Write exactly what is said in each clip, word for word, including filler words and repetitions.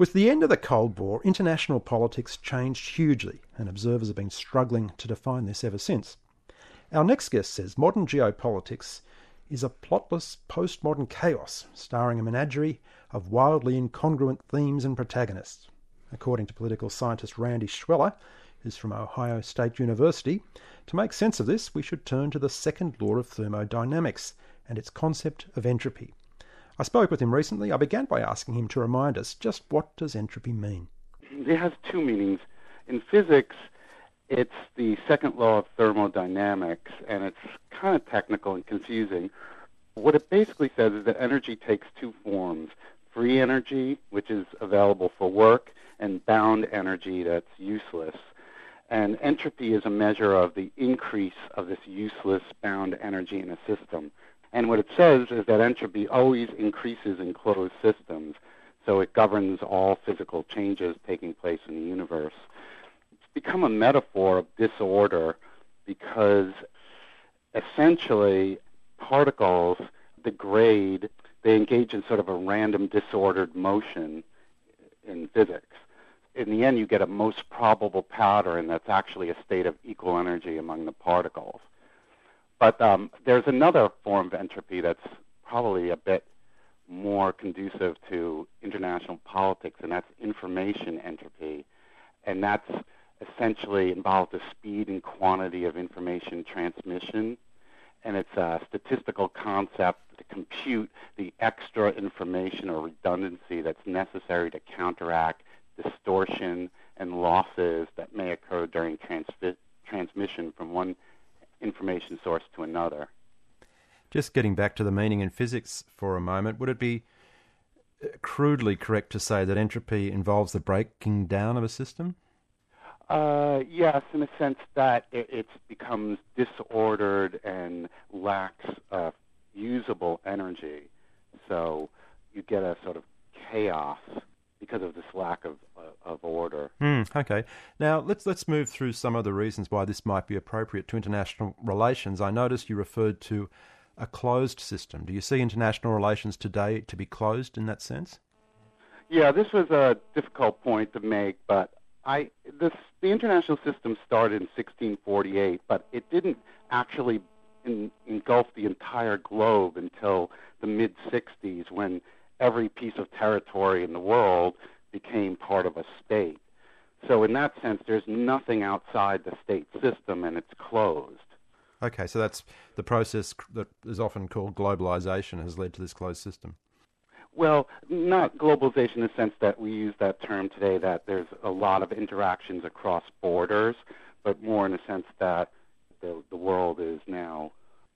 With the end of the Cold War, international politics changed hugely, and observers have been struggling to define this ever since. Our next guest says modern geopolitics is a plotless postmodern chaos starring a menagerie of wildly incongruent themes and protagonists. According to political scientist Randy Schweller, who's from Ohio State University, to make sense of this, we should turn to the second law of thermodynamics and its concept of entropy. I spoke with him recently. I began by asking him to remind us just what does entropy mean? It has two meanings. In physics, it's the second law of thermodynamics, and it's kind of technical and confusing. What it basically says is that energy takes two forms: free energy, which is available for work, and bound energy that's useless. And entropy is a measure of the increase of this useless bound energy in a system. And what it says is that entropy always increases in closed systems, so it governs all physical changes taking place in the universe. It's become a metaphor of disorder because essentially particles degrade, they engage in sort of a random disordered motion in physics. In the end, you get a most probable pattern that's actually a state of equal energy among the particles. But um, there's another form of entropy that's probably a bit more conducive to international politics, and that's information entropy. And that's essentially involved the speed and quantity of information transmission. And it's a statistical concept to compute the extra information or redundancy that's necessary to counteract distortion and losses that may occur during transfi- transmission from one information source to another. Just getting back to the meaning in physics for a moment, would it be crudely correct to say that entropy involves the breaking down of a system? Uh, yes, in a sense that it, it becomes disordered and lacks uh, usable energy. So you get a sort of chaos because of this lack of uh, of order. Mm, okay. Now, let's let's move through some of the reasons why this might be appropriate to international relations. I noticed you referred to a closed system. Do you see international relations today to be closed in that sense? Yeah, this was a difficult point to make, but I this the international system started in sixteen forty-eight, but it didn't actually in, engulf the entire globe until the mid sixties, when every piece of territory in the world became part of a state. So in that sense, there's nothing outside the state system, and it's closed. Okay, so that's the process that is often called globalization has led to this closed system. Well, not globalization in the sense that we use that term today, that there's a lot of interactions across borders, but more in the sense that the, the world is now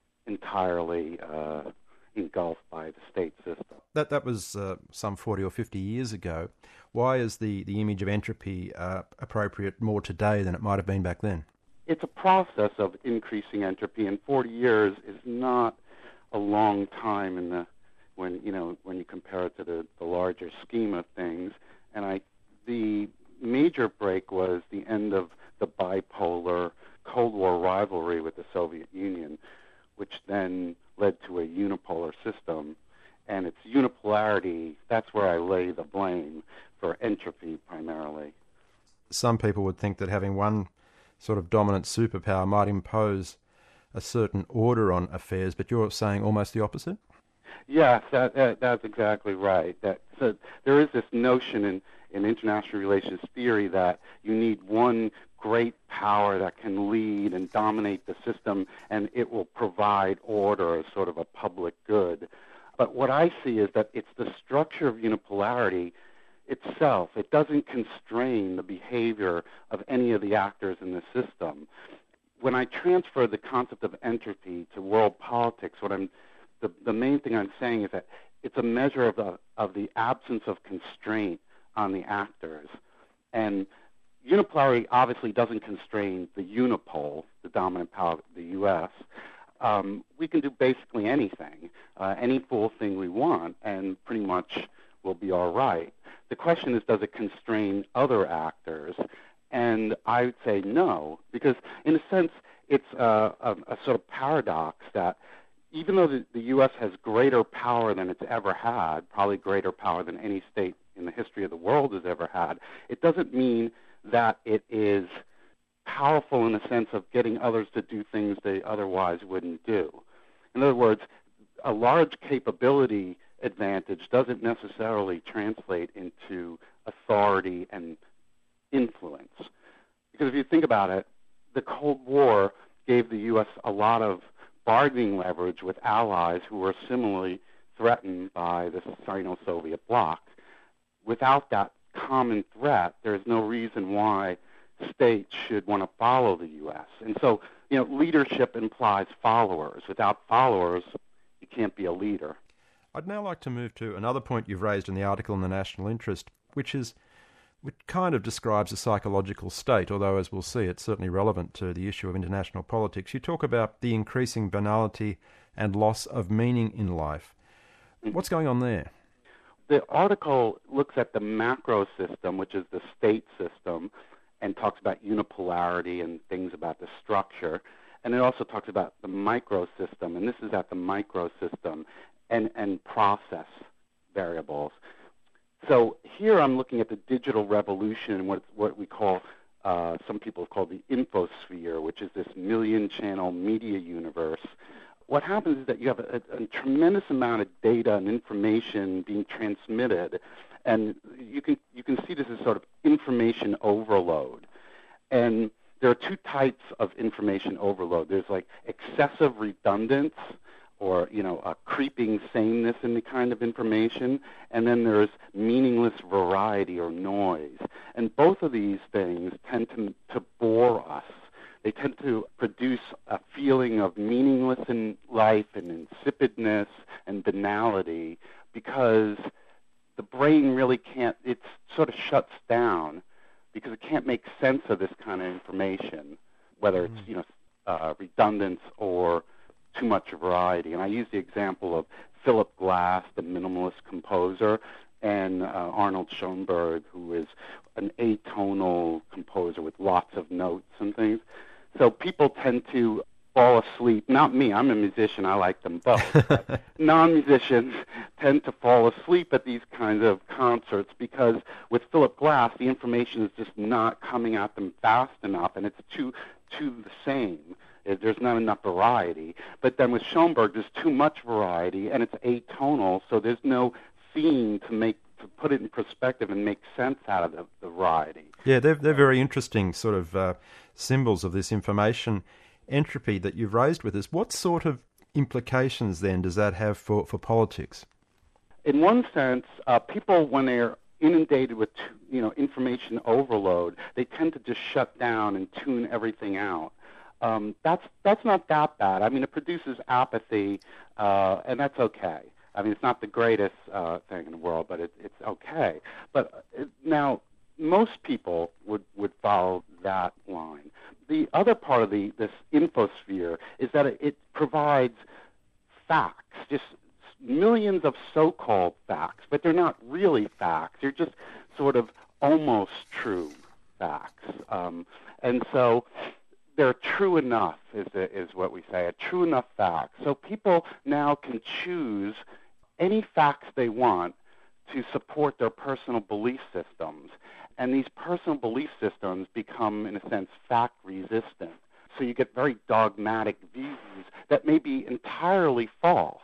entirely uh, engulfed by the state system. That that was uh, some forty or fifty years ago. Why is the, the image of entropy uh, appropriate more today than it might have been back then? It's a process of increasing entropy, and forty years is not a long time in the when you know when you compare it to the, the larger scheme of things. And I the major break was the end of the bipolar Cold War rivalry with the Soviet Union, which then led to a unipolar system. And its unipolarity, that's where I lay the blame for entropy primarily. Some people would think that having one sort of dominant superpower might impose a certain order on affairs, but you're saying almost the opposite? Yes, that, that, that's exactly right. That so there is this notion in, in international relations theory that you need one great power that can lead and dominate the system, and it will provide order as sort of a public good. But what I see is that it's the structure of unipolarity itself. It doesn't constrain the behavior of any of the actors in the system. When I transfer the concept of entropy to world politics, what I'm the, the main thing I'm saying is that it's a measure of the of the absence of constraint on the actors. And unipolarity obviously doesn't constrain the unipole, the dominant power of the U S. Um, we can do basically anything, uh, any fool thing we want, and pretty much we'll be all right. The question is, does it constrain other actors? And I would say no, because in a sense, it's a, a, a sort of paradox that even though the, the U S has greater power than it's ever had, probably greater power than any state in the history of the world has ever had. It doesn't mean that it is powerful in the sense of getting others to do things they otherwise wouldn't do. In other words, a large capability advantage doesn't necessarily translate into authority and influence. Because if you think about it, the Cold War gave the U S a lot of bargaining leverage with allies who were similarly threatened by the Sino-Soviet bloc. Without that common threat, there's no reason why states should want to follow the U S. And so, you know, leadership implies followers. Without followers, you can't be a leader. I'd now like to move to another point you've raised in the article in the National Interest, which is which kind of describes a psychological state, although, as we'll see, it's certainly relevant to the issue of international politics. You talk about the increasing banality and loss of meaning in life. What's going on there? The article looks at the macro system, which is the state system, and talks about unipolarity and things about the structure. And it also talks about the micro system, and this is at the micro system, and, and process variables. So here I'm looking at the digital revolution, what what we call, uh, some people call the infosphere, which is this million-channel media universe. What happens is that you have a, a tremendous amount of data and information being transmitted, and you can you can see this as sort of information overload. And there are two types of information overload. There's like excessive redundance, or, you know, a creeping sameness in the kind of information, and then there's meaningless variety or noise. And both of these things tend to, to bore us. They tend to produce a feeling of meaningless in life and insipidness and banality, because the brain really can't, it sort of shuts down because it can't make sense of this kind of information, whether it's, you know, uh, redundance or too much variety. And I use the example of Philip Glass, the minimalist composer, and uh, Arnold Schoenberg, who is an atonal composer with lots of notes and things. So people tend to fall asleep. Not me, I'm a musician, I like them both. Non-musicians tend to fall asleep at these kinds of concerts because with Philip Glass, the information is just not coming at them fast enough, and it's too, too the same. There's not enough variety. But then with Schoenberg, there's too much variety, and it's atonal, so there's no theme to make to put it in perspective and make sense out of the, the variety. Yeah, they're they're very interesting sort of uh, symbols of this information entropy that you've raised with us. What sort of implications then does that have for, for politics? In one sense, uh, people, when they're inundated with you know information overload, they tend to just shut down and tune everything out. Um, that's that's not that bad. I mean, it produces apathy, uh, and that's okay. I mean, it's not the greatest uh, thing in the world, but it, it's okay. But uh, now, most people would, would follow that line. The other part of the this infosphere is that it, it provides facts, just millions of so-called facts, but they're not really facts. They're just sort of almost true facts. Um, and so they're true enough, is, is what we say, a true enough fact. So people now can choose any facts they want to support their personal belief systems. And these personal belief systems become, in a sense, fact-resistant. So you get very dogmatic views that may be entirely false.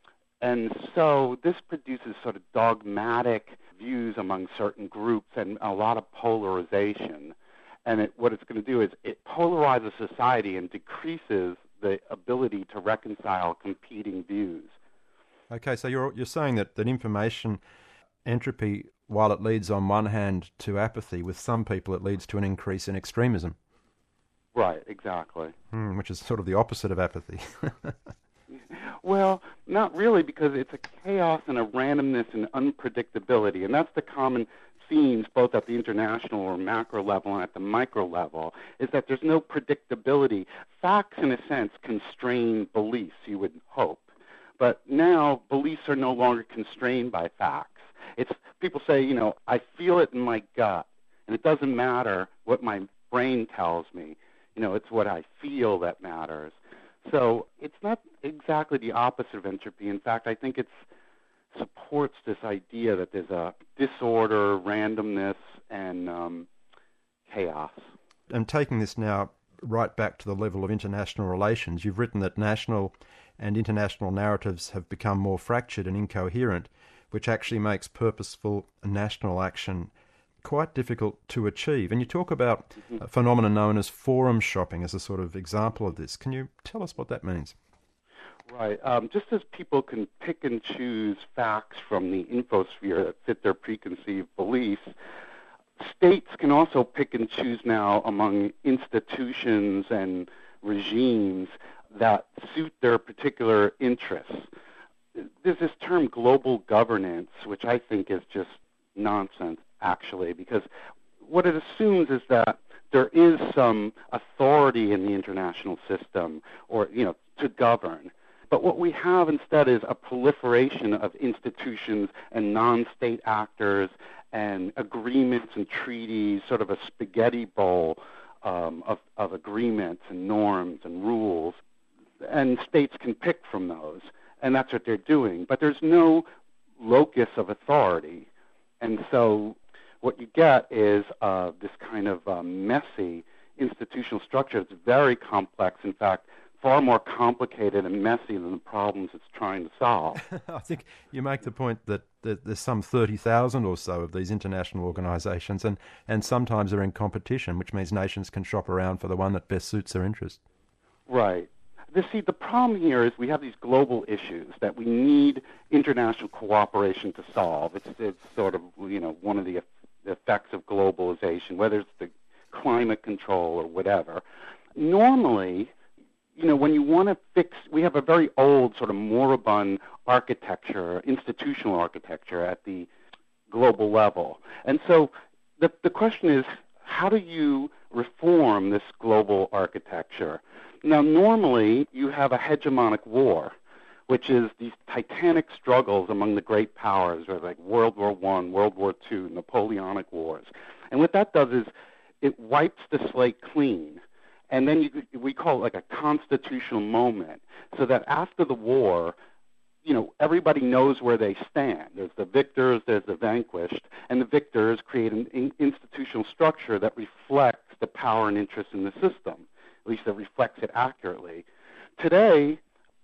And so this produces sort of dogmatic views among certain groups and a lot of polarization. And it, what it's going to do is it polarizes society and decreases the ability to reconcile competing views. Okay, so you're you're saying that, that information entropy, while it leads on one hand to apathy, with some people it leads to an increase in extremism. Right, exactly. Hmm, which is sort of the opposite of apathy. Well, not really, because it's a chaos and a randomness and unpredictability, and that's the common themes both at the international or macro level and at the micro level, is that there's no predictability. Facts, in a sense, constrain beliefs, you would hope. But now beliefs are no longer constrained by facts. It's people say, you know, I feel it in my gut, and it doesn't matter what my brain tells me. You know, it's what I feel that matters. So it's not exactly the opposite of entropy. In fact, I think it's supports this idea that there's a disorder, randomness, and um, chaos. And taking this now right back to the level of international relations, you've written that national and international narratives have become more fractured and incoherent, which actually makes purposeful national action quite difficult to achieve. And you talk about mm-hmm. a phenomenon known as forum shopping as a sort of example of this. Can you tell us what that means? Right. Um, just as people can pick and choose facts from the infosphere that fit their preconceived beliefs, states can also pick and choose now among institutions and regimes that suit their particular interests. There's this term global governance, which I think is just nonsense, actually, because what it assumes is that there is some authority in the international system, or, you know, to govern. But what we have instead is a proliferation of institutions and non-state actors and agreements and treaties, sort of a spaghetti bowl um, of, of agreements and norms and rules. And states can pick from those, and that's what they're doing. But there's no locus of authority. And so what you get is uh, this kind of uh, messy institutional structure. It's very complex. In fact, far more complicated and messy than the problems it's trying to solve. I think you make the point that, that there's some thirty thousand or so of these international organisations, and, and sometimes they're in competition, which means nations can shop around for the one that best suits their interest. Right. The, see, the problem here is we have these global issues that we need international cooperation to solve. It's, it's sort of, you know, one of the effects of globalization, whether it's the climate control or whatever. Normally, you know, when you want to fix, we have a very old sort of moribund architecture, institutional architecture at the global level. And so the, the question is, how do you reform this global architecture? Now, normally you have a hegemonic war, which is these titanic struggles among the great powers, or like World War One, World War Two, Napoleonic Wars. And what that does is it wipes the slate clean. And then you, we call it like a constitutional moment, so that after the war, you know, everybody knows where they stand. There's the victors, there's the vanquished, and the victors create an in- institutional structure that reflects the power and interest in the system, at least that reflects it accurately. Today,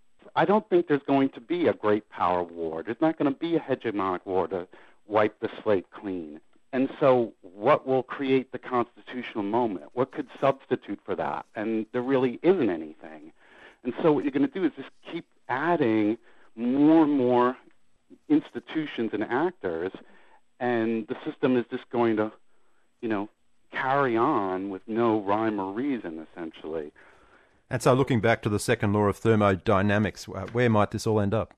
I don't think there's going to be a great power war. There's not going to be a hegemonic war to wipe the slate clean. And so what will create the constitutional moment? What could substitute for that? And there really isn't anything. And so what you're going to do is just keep adding more and more institutions and actors, and the system is just going to, you know, carry on with no rhyme or reason, essentially. And so looking back to the second law of thermodynamics, where might this all end up?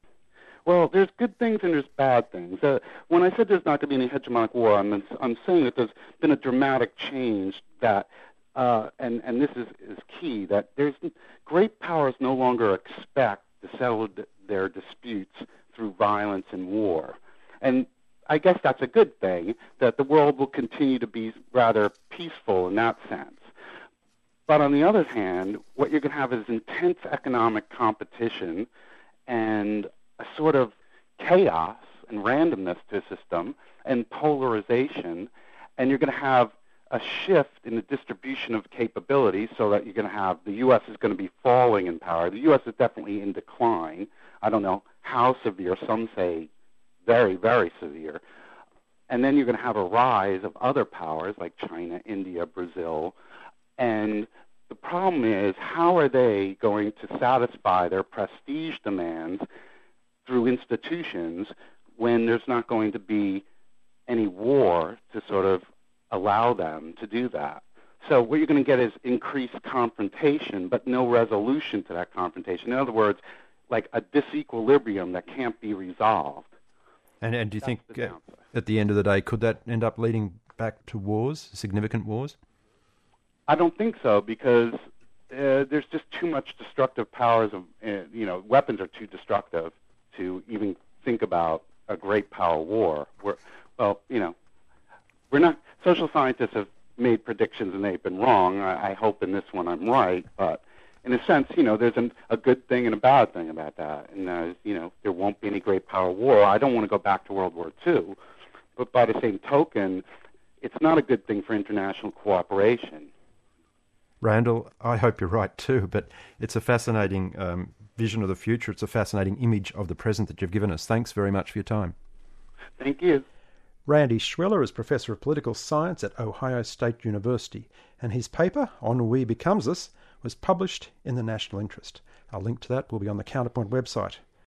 Well, there's good things and there's bad things. Uh, when I said there's not going to be any hegemonic war, I'm, I'm saying that there's been a dramatic change that, uh, and, and this is, is key, that there's great powers no longer expect to settle d- their disputes through violence and war. And I guess that's a good thing, that the world will continue to be rather peaceful in that sense. But on the other hand, what you're going to have is intense economic competition and a sort of chaos and randomness to a system and polarization, and you're going to have a shift in the distribution of capabilities so that you're going to have the U S is going to be falling in power. The U S is definitely in decline. I don't know how severe. Some say very, very severe. And then you're going to have a rise of other powers like China, India, Brazil. And the problem is, how are they going to satisfy their prestige demands through institutions when there's not going to be any war to sort of allow them to do that? So what you're going to get is increased confrontation, but no resolution to that confrontation. In other words, like a disequilibrium that can't be resolved. And, and do you That's think the uh, at the end of the day, could that end up leading back to wars, significant wars? I don't think so, because uh, there's just too much destructive powers of, uh, you know, weapons are too destructive to even think about a great power war. We're, well, you know, we're not, social scientists have made predictions and they've been wrong. I, I hope in this one I'm right, but in a sense, you know, there's an, a good thing and a bad thing about that. And, uh, you know, there won't be any great power war. I don't want to go back to World War Two. But by the same token, it's not a good thing for international cooperation. Randall, I hope you're right too, but it's a fascinating um, vision of the future. It's a fascinating image of the present that you've given us. Thanks very much for your time. Thank you. Randy Schweller is Professor of Political Science at Ohio State University, and his paper, Ennui Becomes Us, was published in the National Interest. A link to that will be on the Counterpoint website.